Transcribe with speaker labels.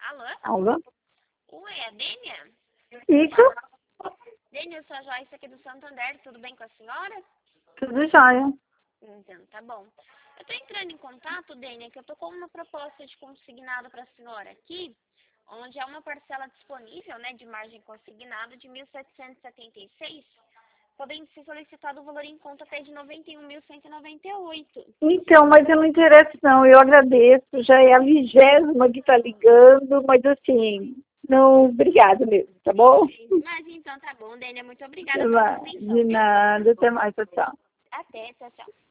Speaker 1: Alô?
Speaker 2: Alô?
Speaker 1: Oi, é a Dênia?
Speaker 2: Isso?
Speaker 1: Dênia, eu sou a Joyce aqui do Santander, tudo bem com a senhora?
Speaker 2: Tudo jóia.
Speaker 1: Então, tá bom. Eu tô entrando em contato, Dênia, que eu tô com uma proposta de consignado para a senhora aqui, onde há uma parcela disponível, né, de margem consignada de 1.776, podendo ser solicitado o valor em conta até de 91.198.
Speaker 2: Então, mas eu não interesso não, eu agradeço, já é a 20ª que tá ligando, mas assim, não, obrigada mesmo, tá bom?
Speaker 1: Mas então tá bom, Dênia, muito obrigada pela atenção,
Speaker 2: De
Speaker 1: viu?
Speaker 2: nada, até mais, tchau.
Speaker 1: Até, tchau, tchau.